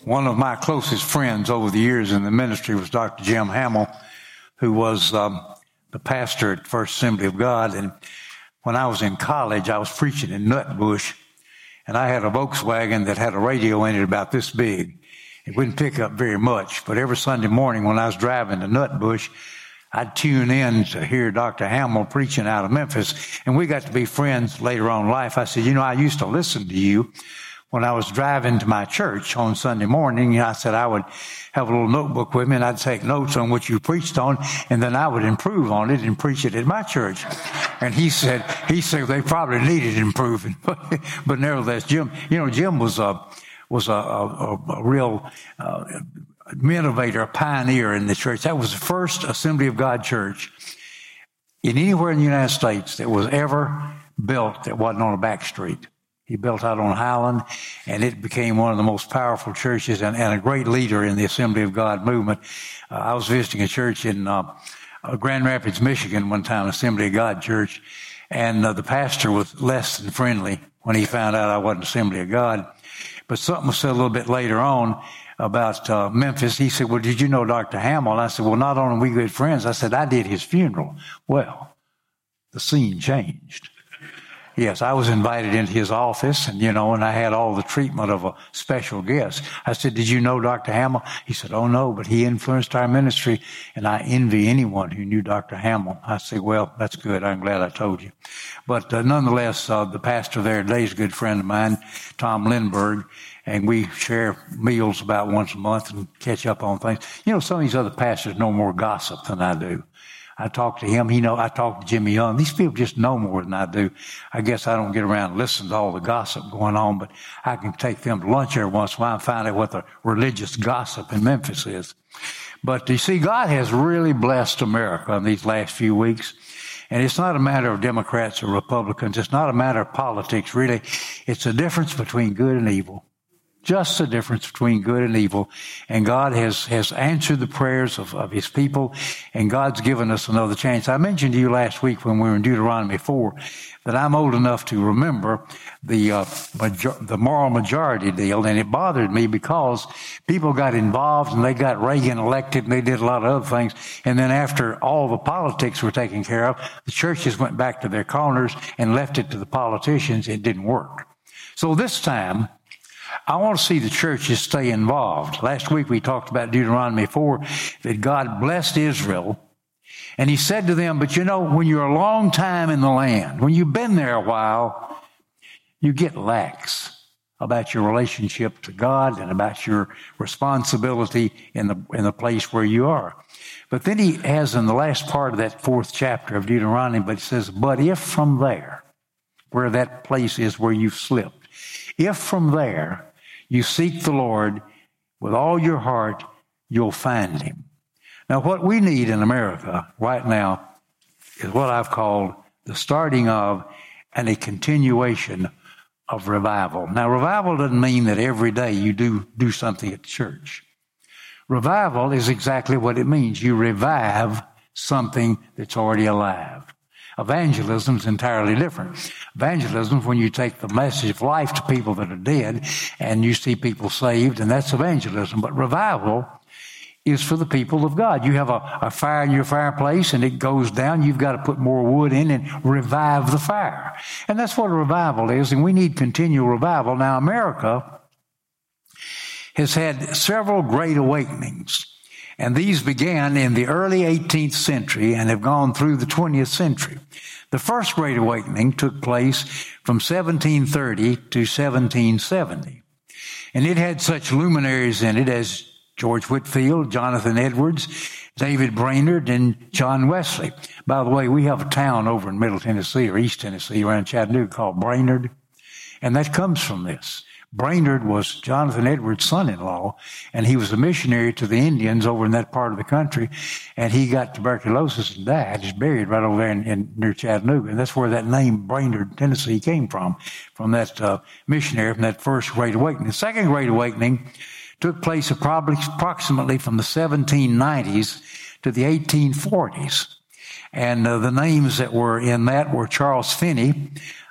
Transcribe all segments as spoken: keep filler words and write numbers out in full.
One of my closest friends over the years in the ministry was Doctor Jim Hamill, who was um, the pastor at First Assembly of God. And when I was in college, I was preaching in Nutbush, and I had a Volkswagen that had a radio in it about this big. It wouldn't pick up very much, but every Sunday morning when I was driving to Nutbush, I'd tune in to hear Doctor Hamill preaching out of Memphis, and we got to be friends later on in life. I said, you know, I used to listen to you when I was driving to my church on Sunday morning. I said I would have a little notebook with me, and I'd take notes on what you preached on, and then I would improve on it and preach it at my church. And he said, he said they probably needed improving, but nevertheless, Jim, you know, Jim was a was a, a, a real uh, innovator, a pioneer in the church. That was the first Assembly of God church in anywhere in the United States that was ever built that wasn't on a back street. He built out on Highland, and it became one of the most powerful churches and, and a great leader in the Assembly of God movement. Uh, I was visiting a church in uh, Grand Rapids, Michigan one time, Assembly of God church, and uh, the pastor was less than friendly when he found out I wasn't Assembly of God. But something was said a little bit later on about uh, Memphis. He said, well, did you know Doctor Hamill? And I said, well, not only are we good friends, I said, I did his funeral. Well, the scene changed. Yes, I was invited into his office, and, you know, and I had all the treatment of a special guest. I said, did you know Doctor Hamill? He said, oh, no, but he influenced our ministry, and I envy anyone who knew Doctor Hamill. I said, well, that's good. I'm glad I told you. But uh, nonetheless, uh, the pastor there today is a good friend of mine, Tom Lindberg, and we share meals about once a month and catch up on things. You know, some of these other pastors know more gossip than I do. I talk to him. He know I talk to Jimmy Young. These people just know more than I do. I guess I don't get around and listen to all the gossip going on, but I can take them to lunch every once in a while and find out what the religious gossip in Memphis is. But you see, God has really blessed America in these last few weeks. And it's not a matter of Democrats or Republicans. It's not a matter of politics, really. It's a difference between good and evil. Just the difference between good and evil. And God has, has answered the prayers of, of his people, and God's given us another chance. I mentioned to you last week when we were in Deuteronomy four that I'm old enough to remember the, uh, major, the moral majority deal, and it bothered me because people got involved and they got Reagan elected and they did a lot of other things. And then after all the politics were taken care of, the churches went back to their corners and left it to the politicians. It didn't work. So this time, I want to see the churches stay involved. Last week we talked about Deuteronomy four, that God blessed Israel. And he said to them, but you know, when you're a long time in the land, when you've been there a while, you get lax about your relationship to God and about your responsibility in the, in the place where you are. But then he has in the last part of that fourth chapter of Deuteronomy, but it says, but if from there, where that place is where you've slipped, if from there you seek the Lord with all your heart, you'll find him. Now, what we need in America right now is what I've called the starting of and a continuation of revival. Now, revival doesn't mean that every day you do do something at church. Revival is exactly what it means. You revive something that's already alive. Evangelism is entirely different. Evangelism is when you take the message of life to people that are dead and you see people saved, and that's evangelism. But revival is for the people of God. You have a, a fire in your fireplace and it goes down. You've got to put more wood in and revive the fire. And that's what a revival is, and we need continual revival. Now, America has had several great awakenings. And these began in the early eighteenth century and have gone through the twentieth century. The first Great Awakening took place from seventeen thirty to seventeen seventy. And it had such luminaries in it as George Whitefield, Jonathan Edwards, David Brainerd, and John Wesley. By the way, we have a town over in Middle Tennessee or East Tennessee around Chattanooga called Brainerd. And that comes from this. Brainerd was Jonathan Edwards' son-in-law, and he was a missionary to the Indians over in that part of the country, and he got tuberculosis and died. He's buried right over there in, in near Chattanooga, and that's where that name Brainerd, Tennessee came from, from that uh, missionary, from that first Great Awakening. The second Great Awakening took place approximately from the seventeen nineties to the eighteen forties, and uh, the names that were in that were Charles Finney,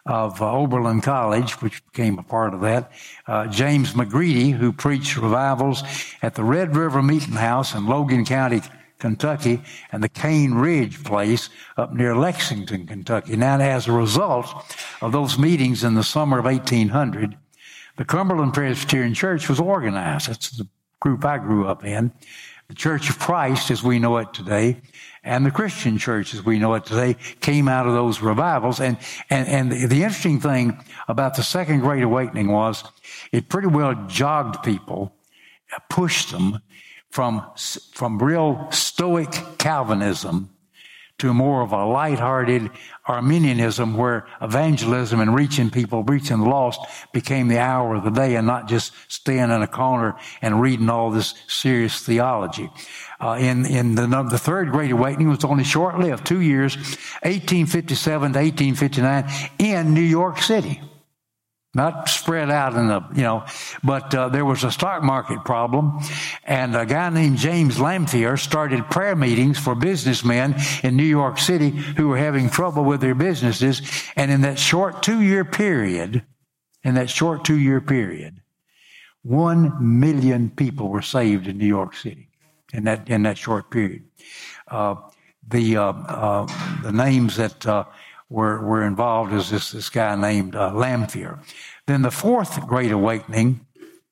of uh, Oberlin College, which became a part of that. Uh, James McGreedy, who preached revivals at the Red River Meeting House in Logan County, Kentucky, and the Cane Ridge place up near Lexington, Kentucky. Now, as a result of those meetings in the summer of eighteen hundred, the Cumberland Presbyterian Church was organized. That's the group I grew up in. The Church of Christ, as we know it today, and the Christian Church, as we know it today, came out of those revivals. And, and, and the, the interesting thing about the Second Great Awakening was it pretty well jogged people, pushed them from, from real stoic Calvinism to more of a lighthearted Arminianism, where evangelism and reaching people, reaching the lost, became the hour of the day, and not just staying in a corner and reading all this serious theology. Uh, in in the, the Third Great Awakening was only short-lived, two years, eighteen fifty-seven to eighteen fifty-nine, in New York City. Not spread out in the, you know, but uh, there was a stock market problem, and a guy named James Lamphere started prayer meetings for businessmen in New York City who were having trouble with their businesses. And in that short two-year period, in that short two-year period, one million people were saved in New York City in that in that short period. Uh, the uh, uh, the names that uh, were were involved is this this guy named uh, Lamphere. Then the Fourth Great Awakening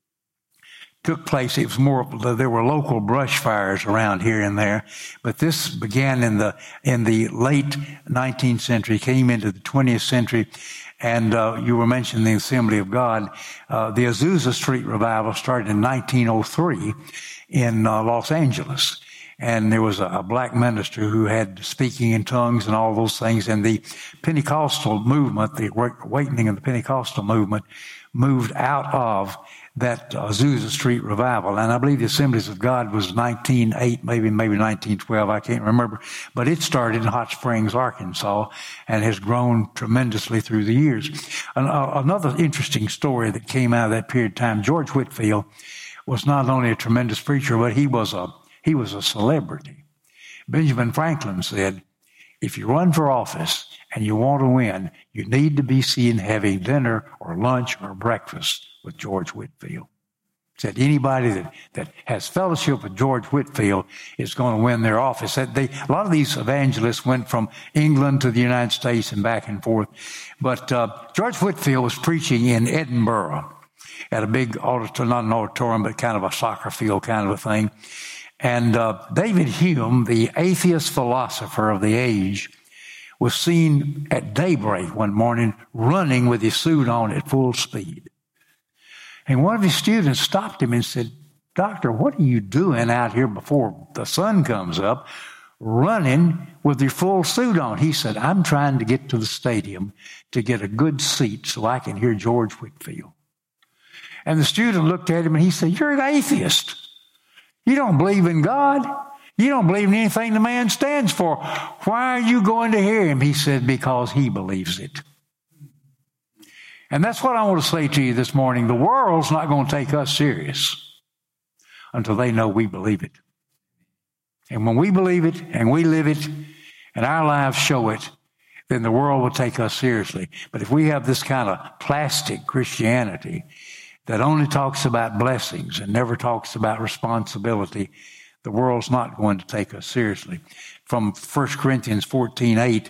took place. It was more, there were local brush fires around here and there, but this began in the in the late nineteenth century, came into the twentieth century, and uh, you were mentioning the Assembly of God. Uh, the Azusa Street Revival started in nineteen oh three in uh, Los Angeles. And there was a, a black minister who had speaking in tongues and all those things. And the Pentecostal movement, the awakening of the Pentecostal movement, moved out of that Azusa Street Revival. And I believe the Assemblies of God was nineteen oh eight, maybe maybe nineteen twelve, I can't remember. But it started in Hot Springs, Arkansas, and has grown tremendously through the years. And, uh, another interesting story that came out of that period of time, George Whitefield was not only a tremendous preacher, but he was a He was a celebrity. Benjamin Franklin said, if you run for office and you want to win, you need to be seen having dinner or lunch or breakfast with George Whitefield. Said anybody that, that has fellowship with George Whitefield is going to win their office. That they, a lot of these evangelists went from England to the United States and back and forth. But uh, George Whitefield was preaching in Edinburgh at a big auditorium, not an auditorium, but kind of a soccer field kind of a thing. And uh, David Hume, the atheist philosopher of the age, was seen at daybreak one morning running with his suit on at full speed. And one of his students stopped him and said, Doctor, what are you doing out here before the sun comes up, running with your full suit on? He said, I'm trying to get to the stadium to get a good seat so I can hear George Whitefield. And the student looked at him and he said, you're an atheist. You don't believe in God. You don't believe in anything the man stands for. Why are you going to hear him? He said, because he believes it. And that's what I want to say to you this morning. The world's not going to take us serious until they know we believe it. And when we believe it and we live it and our lives show it, then the world will take us seriously. But if we have this kind of plastic Christianity that only talks about blessings and never talks about responsibility, the world's not going to take us seriously. From First Corinthians fourteen eight,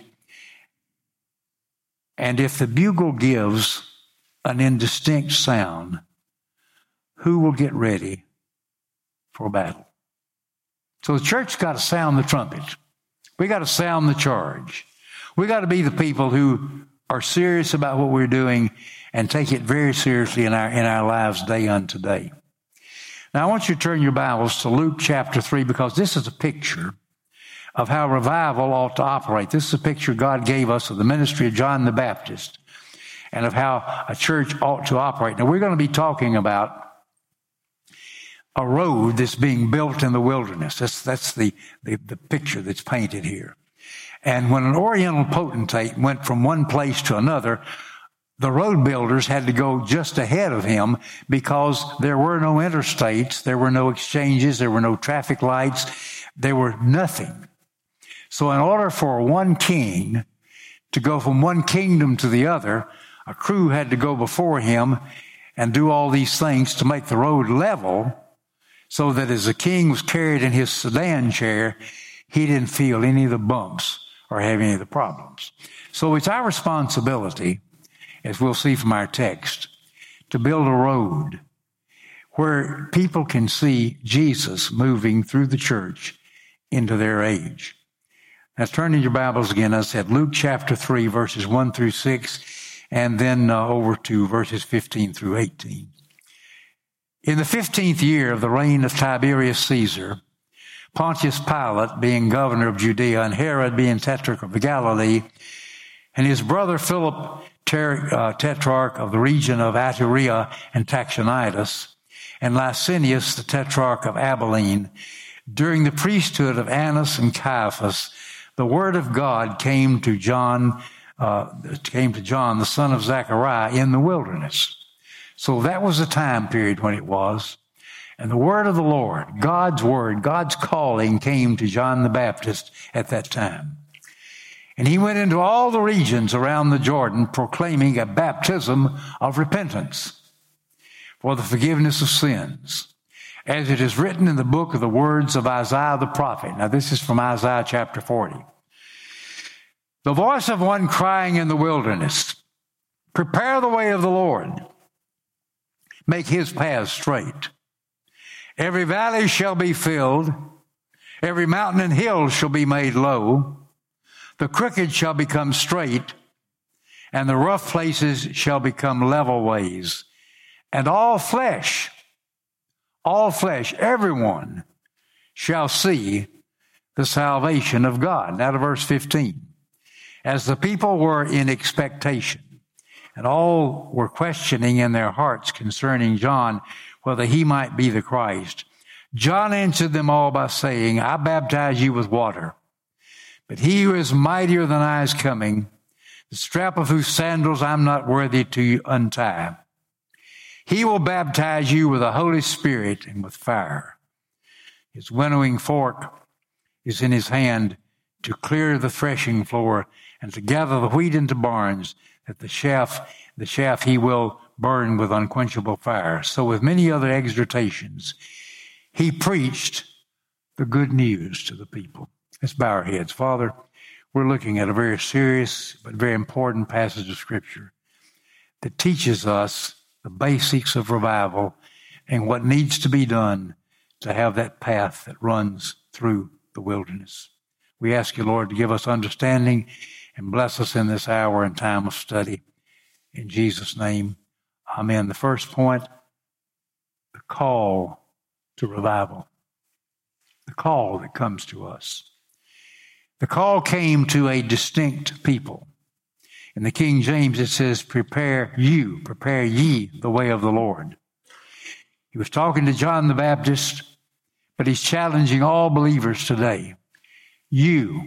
and if the bugle gives an indistinct sound, who will get ready for battle? So the church's got to sound the trumpet. We got to sound the charge. We got to be the people who are serious about what we're doing and take it very seriously in our in our lives day unto day. Now, I want you to turn your Bibles to Luke chapter three, because this is a picture of how revival ought to operate. This is a picture God gave us of the ministry of John the Baptist and of how a church ought to operate. Now, we're going to be talking about a road that's being built in the wilderness. That's that's the, the, the picture that's painted here. And when an Oriental potentate went from one place to another, the road builders had to go just ahead of him because there were no interstates, there were no exchanges, there were no traffic lights, there were nothing. So in order for one king to go from one kingdom to the other, a crew had to go before him and do all these things to make the road level so that as the king was carried in his sedan chair, he didn't feel any of the bumps or have any of the problems. So it's our responsibility, as we'll see from our text, to build a road where people can see Jesus moving through the church into their age. Now turn in your Bibles again. I said Luke chapter three, verses one through six, and then uh, over to verses fifteen through eighteen. In the fifteenth year of the reign of Tiberius Caesar, Pontius Pilate being governor of Judea and Herod being tetrarch of the Galilee, and his brother Philip, ter- uh, tetrarch of the region of Iturea and Trachonitis, and Licinius, the tetrarch of Abilene, during the priesthood of Annas and Caiaphas, the word of God came to John, uh, came to John, the son of Zechariah, in the wilderness. So that was the time period when it was. And the word of the Lord, God's word, God's calling came to John the Baptist at that time. And he went into all the regions around the Jordan proclaiming a baptism of repentance for the forgiveness of sins, as it is written in the book of the words of Isaiah the prophet. Now this is from Isaiah chapter forty. The voice of one crying in the wilderness, prepare the way of the Lord, make his paths straight. Every valley shall be filled, every mountain and hill shall be made low, the crooked shall become straight, and the rough places shall become level ways. And all flesh, all flesh, everyone shall see the salvation of God. Now to verse fifteen. As the people were in expectation, and all were questioning in their hearts concerning John, whether he might be the Christ, John answered them all by saying, I baptize you with water, but he who is mightier than I is coming, the strap of whose sandals I'm not worthy to untie. He will baptize you with the Holy Spirit and with fire. His winnowing fork is in his hand to clear the threshing floor and to gather the wheat into barns, that the chaff, the chaff he will burn with unquenchable fire. So with many other exhortations, he preached the good news to the people. Let's bow our heads. Father, we're looking at a very serious but very important passage of Scripture that teaches us the basics of revival and what needs to be done to have that path that runs through the wilderness. We ask you, Lord, to give us understanding and bless us in this hour and time of study. In Jesus' name, amen. The first point, the call to revival. The call that comes to us. The call came to a distinct people. In the King James, it says, prepare you, prepare ye the way of the Lord. He was talking to John the Baptist, but he's challenging all believers today. You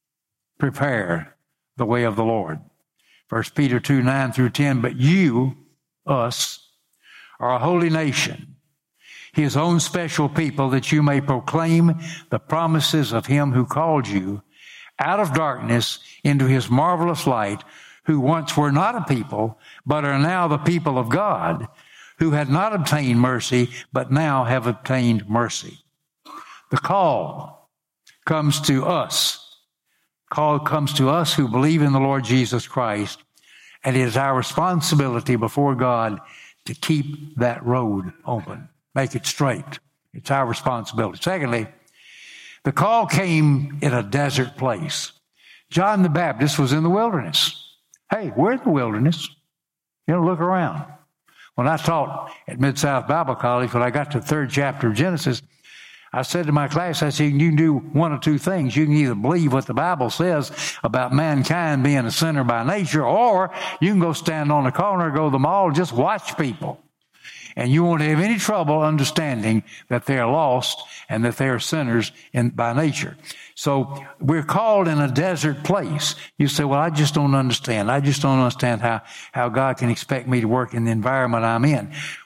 prepare the way of the Lord. First Peter two, nine through ten, but you, us, are a holy nation, his own special people, that you may proclaim the promises of him who called you out of darkness into his marvelous light, who once were not a people, but are now the people of God, who had not obtained mercy, but now have obtained mercy. The call comes to us. Call comes to us who believe in the Lord Jesus Christ, and it is our responsibility before God to keep that road open, make it straight. It's our responsibility. Secondly, the call came in a desert place. John the Baptist was in the wilderness. Hey, we're in the wilderness. You know, look around. When I taught at Mid-South Bible College, when I got to the third chapter of Genesis, I said to my class, I said, you can do one of two things. You can either believe what the Bible says about mankind being a sinner by nature, or you can go stand on the corner, go to the mall, just watch people. And you won't have any trouble understanding that they're lost and that they're sinners in, by nature. So we're called in a desert place. You say, well, I just don't understand. I just don't understand how, how God can expect me to work in the environment I'm in.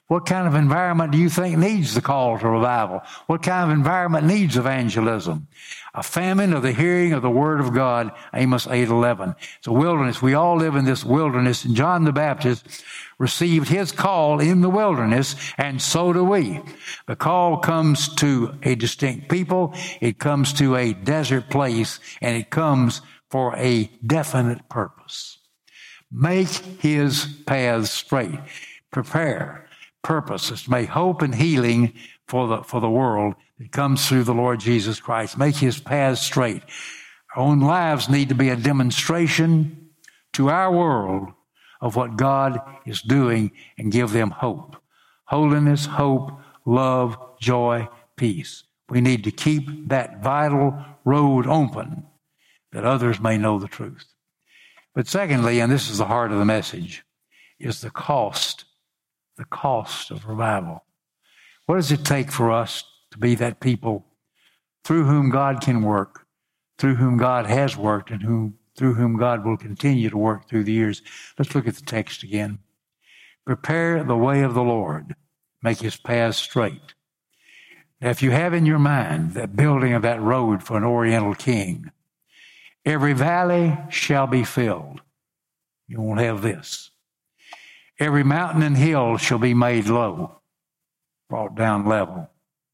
What kind of environment do you think needs the call to revival? What kind of environment needs evangelism? A famine of the hearing of the word of God, Amos eight eleven. It's a wilderness. We all live in this wilderness, and John the Baptist received his call in the wilderness, and so do we. The call comes to a distinct people. It comes to a desert place, and it comes for a definite purpose. Make his paths straight. Prepare. Purpose is to make hope and healing for the, for the world that comes through the Lord Jesus Christ. Make his paths straight. Our own lives need to be a demonstration to our world of what God is doing and give them hope. Holiness, hope, love, joy, peace. We need to keep that vital road open that others may know the truth. But secondly, and this is the heart of the message, is the cost, the cost of revival. What does it take for us to be that people through whom God can work, through whom God has worked, and whom, through whom God will continue to work through the years? Let's look at the text again. Prepare the way of the Lord. Make his paths straight. Now, if you have in your mind that building of that road for an Oriental king, every valley shall be filled. You won't have this. Every mountain and hill shall be made low, brought down level.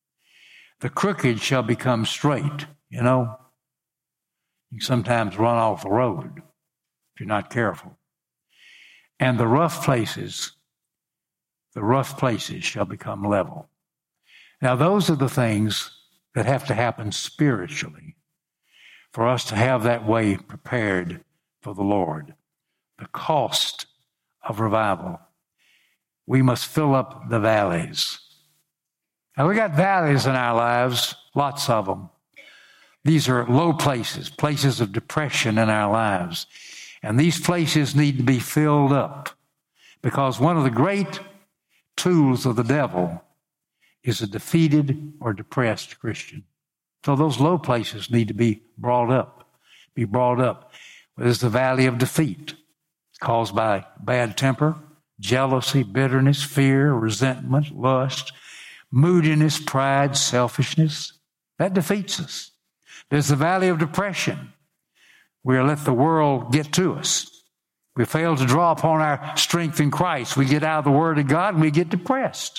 The crooked shall become straight. You know, you sometimes run off the road if you're not careful. And the rough places, the rough places shall become level. Now, those are the things that have to happen spiritually for us to have that way prepared for the Lord. The cost of revival. We must fill up the valleys. Now, we got valleys in our lives, lots of them. These are low places, places of depression in our lives. And these places need to be filled up, because one of the great tools of the devil is a defeated or depressed Christian. So those low places need to be brought up, be brought up. There's the valley of defeat, caused by bad temper, jealousy, bitterness, fear, resentment, lust, moodiness, pride, selfishness. That defeats us. There's the valley of depression. We let the world get to us. We fail to draw upon our strength in Christ. We get out of the Word of God and we get depressed.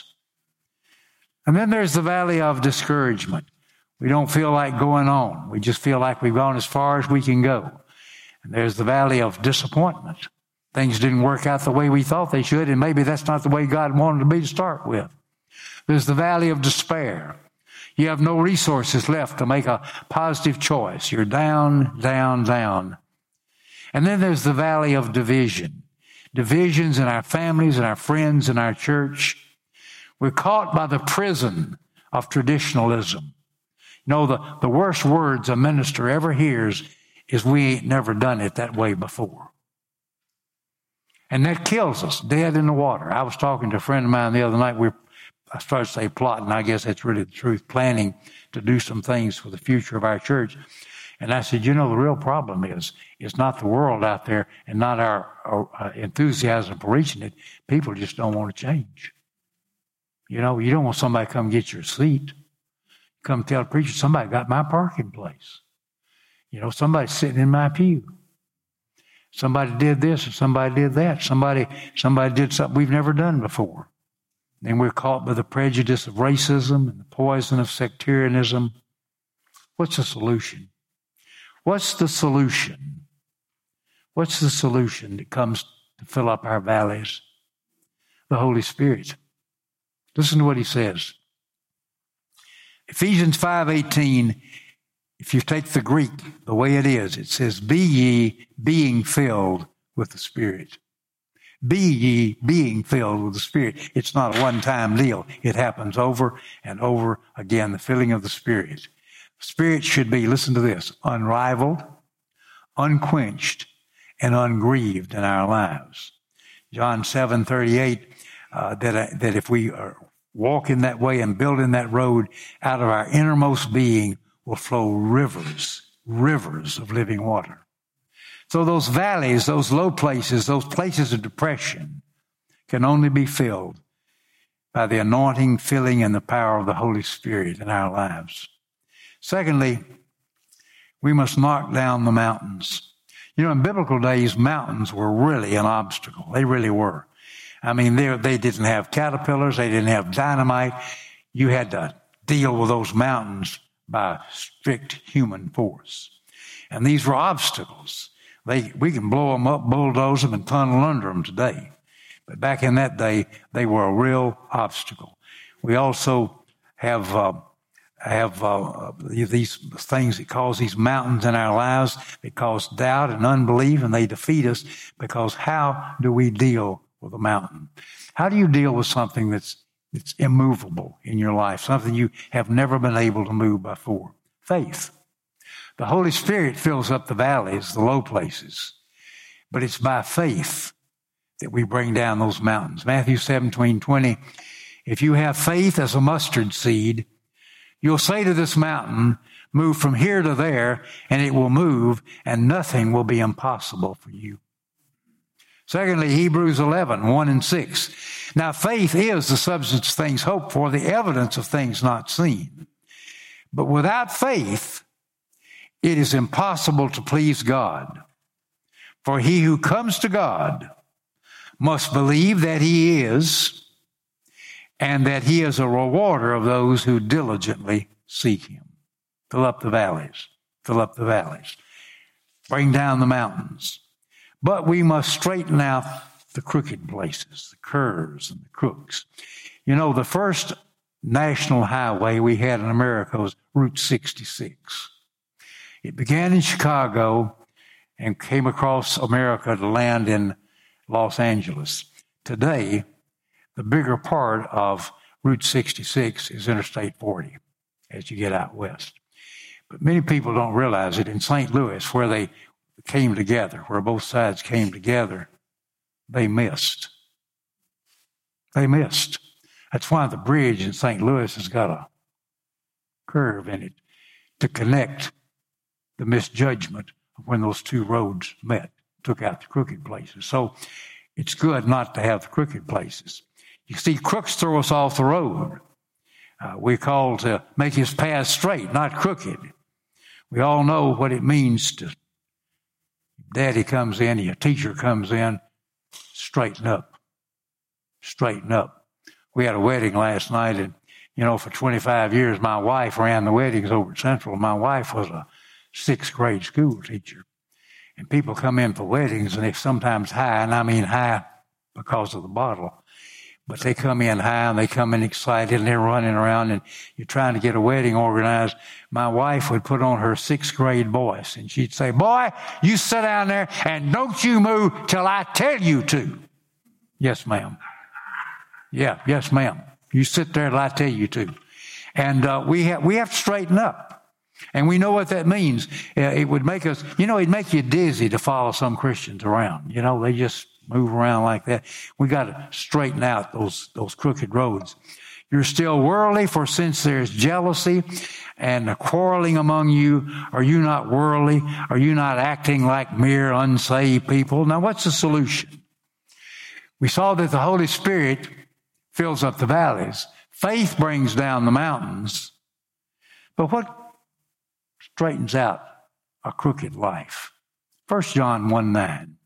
And then there's the valley of discouragement. We don't feel like going on. We just feel like we've gone as far as we can go. And there's the valley of disappointment. Things didn't work out the way we thought they should, and maybe that's not the way God wanted to be to start with. There's the valley of despair. You have no resources left to make a positive choice. You're down, down, down. And then there's the valley of division. Divisions in our families and our friends and our church. We're caught by the prison of traditionalism. You know, the, the worst words a minister ever hears is, "We ain't never done it that way before." And that kills us, dead in the water. I was talking to a friend of mine the other night. We I started to say plotting. I guess that's really the truth. Planning to do some things for the future of our church. And I said, you know, the real problem is, it's not the world out there and not our, our uh, enthusiasm for reaching it. People just don't want to change. You know, you don't want somebody to come get your seat. Come tell the preacher, somebody got my parking place. You know, somebody's sitting in my pew. Somebody did this or somebody did that. Somebody, somebody did something we've never done before. Then we're caught by the prejudice of racism and the poison of sectarianism. What's the solution? What's the solution? What's the solution that comes to fill up our valleys? The Holy Spirit. Listen to what he says. Ephesians five eighteen, if you take the Greek the way it is, it says, "Be ye being filled with the Spirit." Be ye being filled with the Spirit. It's not a one-time deal. It happens over and over again, the filling of the Spirit. The Spirit should be, listen to this, unrivaled, unquenched, and ungrieved in our lives. John seven thirty-eight, uh, that, that if we are walk in that way and build in that road, out of our innermost being will flow rivers, rivers of living water. So those valleys, those low places, those places of depression can only be filled by the anointing, filling, and the power of the Holy Spirit in our lives. Secondly, we must knock down the mountains. You know, in biblical days, mountains were really an obstacle. They really were. I mean, they, they didn't have caterpillars. They didn't have dynamite. You had to deal with those mountains by strict human force. And these were obstacles. They, we can blow them up, bulldoze them, and tunnel under them today. But back in that day, they were a real obstacle. We also have uh, have uh, these things that cause these mountains in our lives. They cause doubt and unbelief, and they defeat us because how do we deal with a mountain? How do you deal with something that's it's immovable in your life, something you have never been able to move before? Faith. The Holy Spirit fills up the valleys, the low places, but it's by faith that we bring down those mountains. Matthew seventeen twenty, if you have faith as a mustard seed, you'll say to this mountain, move from here to there, and it will move, and nothing will be impossible for you. Secondly, Hebrews eleven, one and six. Now faith is the substance of things hoped for, the evidence of things not seen. But without faith, it is impossible to please God. For he who comes to God must believe that he is, and that he is a rewarder of those who diligently seek him. Fill up the valleys. Fill up the valleys. Bring down the mountains. But we must straighten out the crooked places, the curves and the crooks. You know, the first national highway we had in America was Route sixty-six. It began in Chicago and came across America to land in Los Angeles. Today, the bigger part of Route sixty-six is Interstate forty as you get out west. But many people don't realize it. In Saint Louis, where they came together, where both sides came together, they missed. They missed. That's why the bridge in Saint Louis has got a curve in it to connect the misjudgment of when those two roads met, took out the crooked places. So it's good not to have the crooked places. You see, crooks throw us off the road. Uh, we're called to make his path straight, not crooked. We all know what it means to daddy comes in, your teacher comes in, straighten up, straighten up. We had a wedding last night, and, you know, for twenty-five years, my wife ran the weddings over at Central. My wife was a sixth grade school teacher. And people come in for weddings, and they're sometimes high, and I mean high because of the bottle. But they come in high, and they come in excited, and they're running around, and you're trying to get a wedding organized. My wife would put on her sixth grade voice, and she'd say, boy, you sit down there, and don't you move till I tell you to. Yes, ma'am. Yeah, yes, ma'am. You sit there till I tell you to. And uh, we have we have to straighten up. And we know what that means. Uh, it would make us, you know, it'd make you dizzy to follow some Christians around. You know, they just move around like that. We got to straighten out those those crooked roads. You're still worldly, for since there's jealousy and a quarreling among you, are you not worldly? Are you not acting like mere unsaved people? Now, what's the solution? We saw that the Holy Spirit fills up the valleys. Faith brings down the mountains. But what straightens out a crooked life? First John one nine.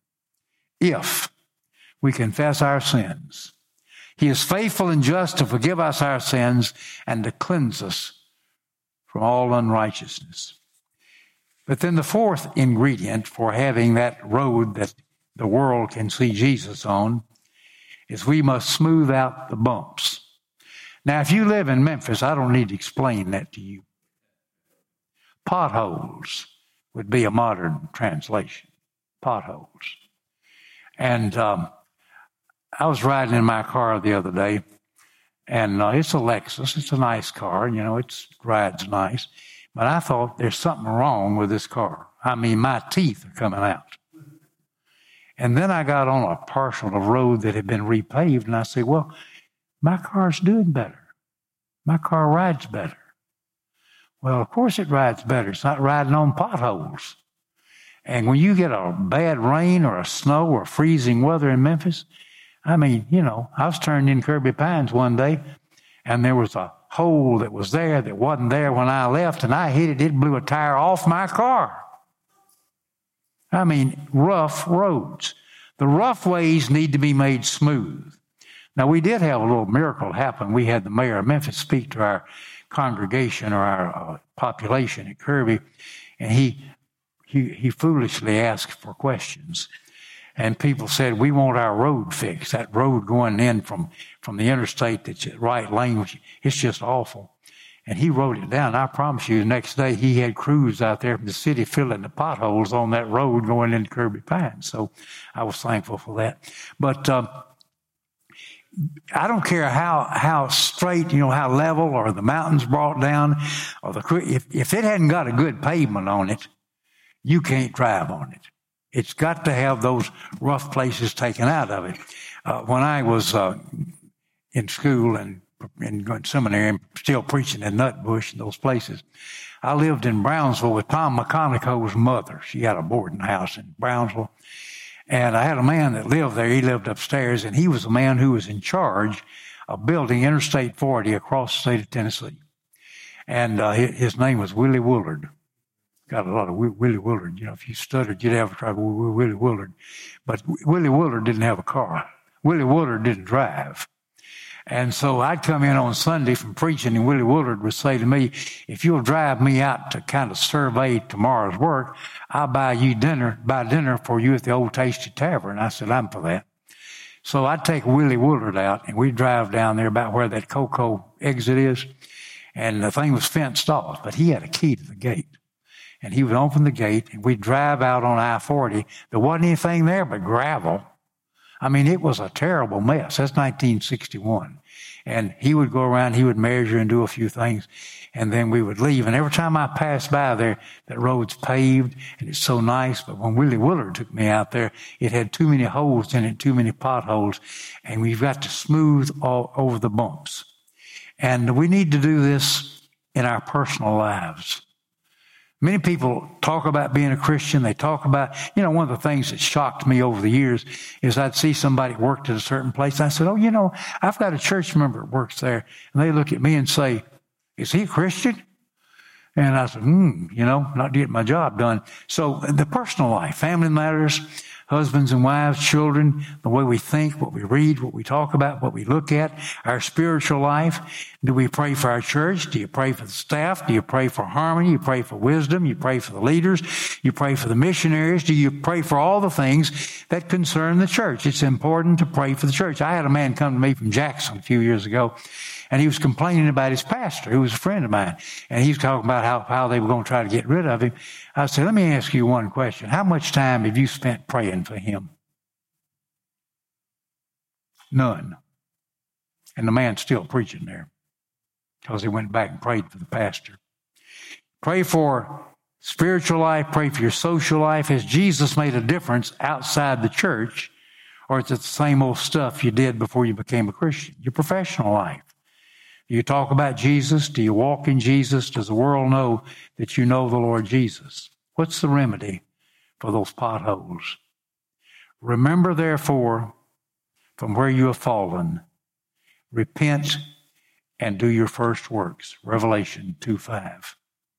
If we confess our sins, he is faithful and just to forgive us our sins and to cleanse us from all unrighteousness. But then the fourth ingredient for having that road that the world can see Jesus on is we must smooth out the bumps. Now, if you live in Memphis, I don't need to explain that to you. Potholes would be a modern translation. Potholes. And um, I was riding in my car the other day, and uh, it's a Lexus. It's a nice car. You know, it rides nice. But I thought there's something wrong with this car. I mean, my teeth are coming out. And then I got on a portion of road that had been repaved, and I said, well, my car's doing better. My car rides better. Well, of course it rides better. It's not riding on potholes. And when you get a bad rain or a snow or freezing weather in Memphis, I mean, you know, I was turned in Kirby Pines one day, and there was a hole that was there that wasn't there when I left, and I hit it. It blew a tire off my car. I mean, rough roads. The rough ways need to be made smooth. Now, we did have a little miracle happen. We had the mayor of Memphis speak to our congregation or our uh, population at Kirby, and he, he he foolishly asked for questions. And people said, we want our road fixed. That road going in from, from the interstate that's at right lane, it's just awful. And he wrote it down. I promise you, the next day he had crews out there from the city filling the potholes on that road going into Kirby Pines. So I was thankful for that. But uh, I don't care how how straight, you know, how level or the mountains brought down, or the if if it hadn't got a good pavement on it, you can't drive on it. It's got to have those rough places taken out of it. Uh, when I was uh, in school and in seminary and still preaching in Nutbush and those places, I lived in Brownsville with Tom McConaughey's mother. She had a boarding house in Brownsville. And I had a man that lived there. He lived upstairs, and he was the man who was in charge of building Interstate forty across the state of Tennessee. And uh, his name was Willie Woolard. Got a lot of Willie Woolard. You know, if you stuttered, you'd have trouble with Willie Woolard. But Willie Woolard didn't have a car. Willie Woolard didn't drive. And so I'd come in on Sunday from preaching, and Willie Woolard would say to me, if you'll drive me out to kind of survey tomorrow's work, I'll buy you dinner, buy dinner for you at the Old Tasty Tavern. I said, I'm for that. So I'd take Willie Woolard out, and we'd drive down there about where that Cocoa exit is. And the thing was fenced off, but he had a key to the gate. And he would open the gate, and we'd drive out on I forty. There wasn't anything there but gravel. I mean, it was a terrible mess. That's nineteen sixty-one. And he would go around, he would measure and do a few things, and then we would leave. And every time I passed by there, that road's paved, and it's so nice. But when Willie Woolard took me out there, it had too many holes in it, too many potholes, and we've got to smooth all over the bumps. And we need to do this in our personal lives. Many people talk about being a Christian. They talk about, you know, one of the things that shocked me over the years is I'd see somebody worked at a certain place. I said, oh, you know, I've got a church member that works there. And they look at me and say, is he a Christian? And I said, hmm, you know, not getting my job done. So the personal life, family matters, husbands and wives, children, the way we think, what we read, what we talk about, what we look at, our spiritual life. Do we pray for our church? Do you pray for the staff? Do you pray for harmony? You pray for wisdom? You pray for the leaders? You pray for the missionaries? Do you pray for all the things that concern the church? It's important to pray for the church. I had a man come to me from Jackson a few years ago, and he was complaining about his pastor, who was a friend of mine. And he was talking about how, how they were going to try to get rid of him. I said, let me ask you one question. How much time have you spent praying for him? None. And the man's still preaching there because he went back and prayed for the pastor. Pray for spiritual life. Pray for your social life. Has Jesus made a difference outside the church, or is it the same old stuff you did before you became a Christian? Your professional life. Do you talk about Jesus? Do you walk in Jesus? Does the world know that you know the Lord Jesus? What's the remedy for those potholes? Remember, therefore, from where you have fallen, repent and do your first works. Revelation two five.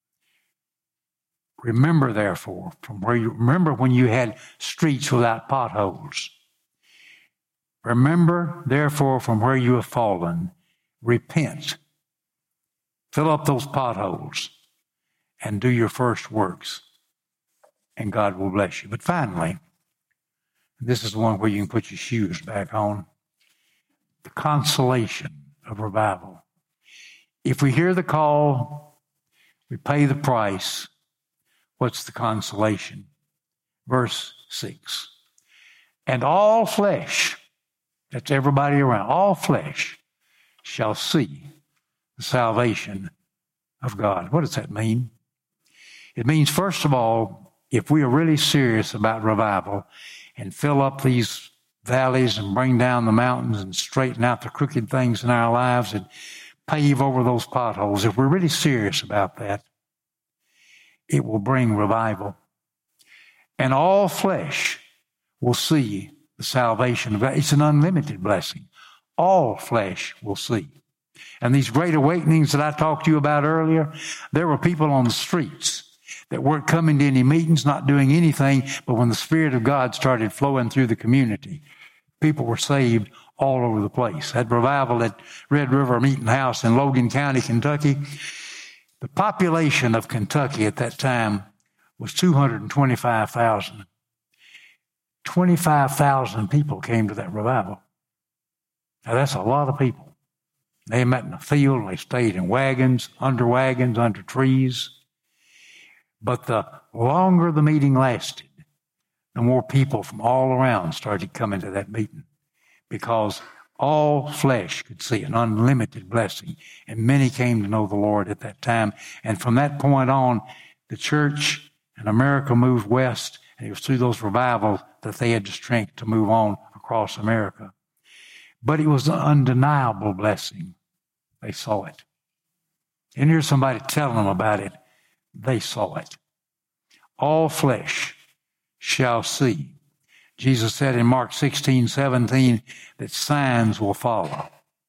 Remember, therefore, from where you, remember when you had streets without potholes. Remember, therefore, from where you have fallen, repent, fill up those potholes, and do your first works, and God will bless you. But finally, this is the one where you can put your shoes back on, the consolation of revival. If we hear the call, we pay the price, what's the consolation? Verse six. And all flesh, that's everybody around, all flesh shall see the salvation of God. What does that mean? It means, first of all, if we are really serious about revival and fill up these valleys and bring down the mountains and straighten out the crooked things in our lives and pave over those potholes, if we're really serious about that, it will bring revival. And all flesh will see the the salvation of God. It's an unlimited blessing. All flesh will see. And these great awakenings that I talked to you about earlier, there were people on the streets that weren't coming to any meetings, not doing anything, but when the Spirit of God started flowing through the community, people were saved all over the place. That revival at Red River Meeting House in Logan County, Kentucky, the population of Kentucky at that time was two hundred twenty-five thousand. twenty-five thousand people came to that revival. Now that's a lot of people. They met in a field, and they stayed in wagons, under wagons, under trees. But the longer the meeting lasted, the more people from all around started coming to that meeting, because all flesh could see an unlimited blessing. And many came to know the Lord at that time. And from that point on, the church and America moved west, and it was through those revivals that they had the strength to move on across America. But it was an undeniable blessing. They saw it. And here's somebody telling them about it. They saw it. All flesh shall see. Jesus said in Mark sixteen seventeen that signs will follow.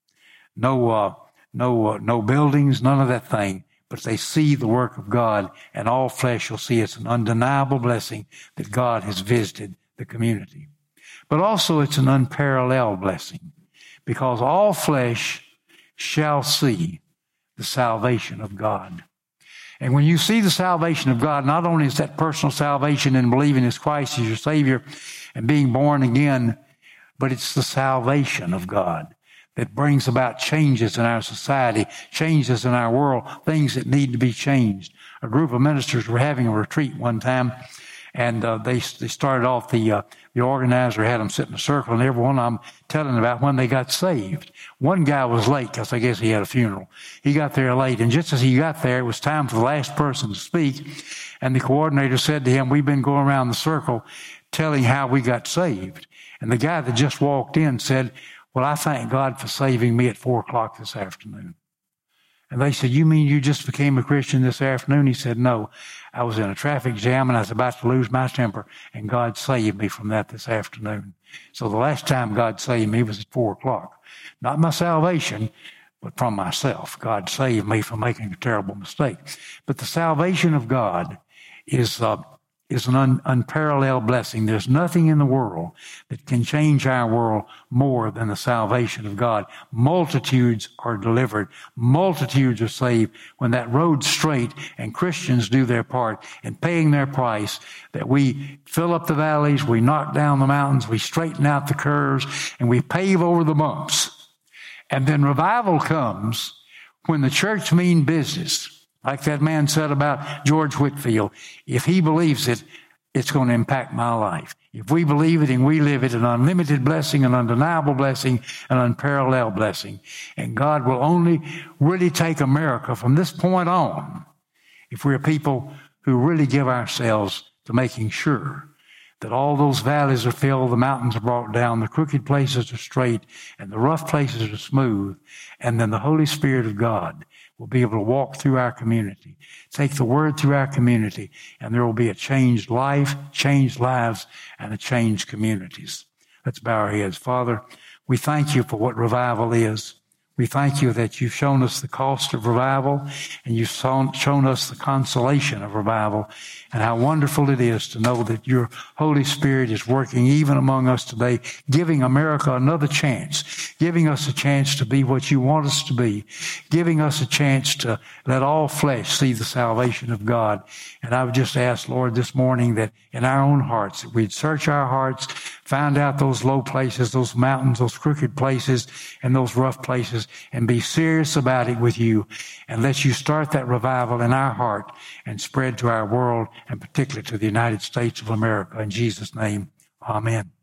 No, uh, no, uh, no buildings, none of that thing. But they see the work of God, and all flesh will see. It's an undeniable blessing that God has visited the community. But also it's an unparalleled blessing, because all flesh shall see the salvation of God. And when you see the salvation of God, not only is that personal salvation in believing as Christ as your Savior and being born again, but it's the salvation of God that brings about changes in our society, changes in our world, things that need to be changed. A group of ministers were having a retreat one time, and uh, they they started off, the uh, the organizer had them sit in a circle, and every one of them telling about when they got saved. One guy was late because I guess he had a funeral. He got there late, and just as he got there, it was time for the last person to speak, and the coordinator said to him, "We've been going around the circle telling how we got saved." And the guy that just walked in said, "Well, I thank God for saving me at four o'clock this afternoon." And they said, "You mean you just became a Christian this afternoon?" He said, "No, I was in a traffic jam and I was about to lose my temper, and God saved me from that this afternoon." So the last time God saved me was at four o'clock. Not my salvation, but from myself. God saved me from making a terrible mistake. But the salvation of God is uh, is an un, unparalleled blessing. There's nothing in the world that can change our world more than the salvation of God. Multitudes are delivered. Multitudes are saved when that road's straight and Christians do their part in paying their price, that we fill up the valleys, we knock down the mountains, we straighten out the curves, and we pave over the bumps. And then revival comes when the church mean business. Like that man said about George Whitefield, if he believes it, it's going to impact my life. If we believe it and we live it, an unlimited blessing, an undeniable blessing, an unparalleled blessing. And God will only really take America from this point on if we're people who really give ourselves to making sure that all those valleys are filled, the mountains are brought down, the crooked places are straight, and the rough places are smooth. And then the Holy Spirit of God will be able to walk through our community, take the word through our community, and there will be a changed life, changed lives, and a changed communities. Let's bow our heads. Father, we thank you for what revival is. We thank you that you've shown us the cost of revival, and you've shown us the consolation of revival, and how wonderful it is to know that your Holy Spirit is working even among us today, giving America another chance, giving us a chance to be what you want us to be, giving us a chance to let all flesh see the salvation of God. And I would just ask, Lord, this morning that in our own hearts, that we'd search our hearts, find out those low places, those mountains, those crooked places, and those rough places, and be serious about it with you, and let you start that revival in our heart and spread to our world, and particularly to the United States of America. In Jesus' name, amen.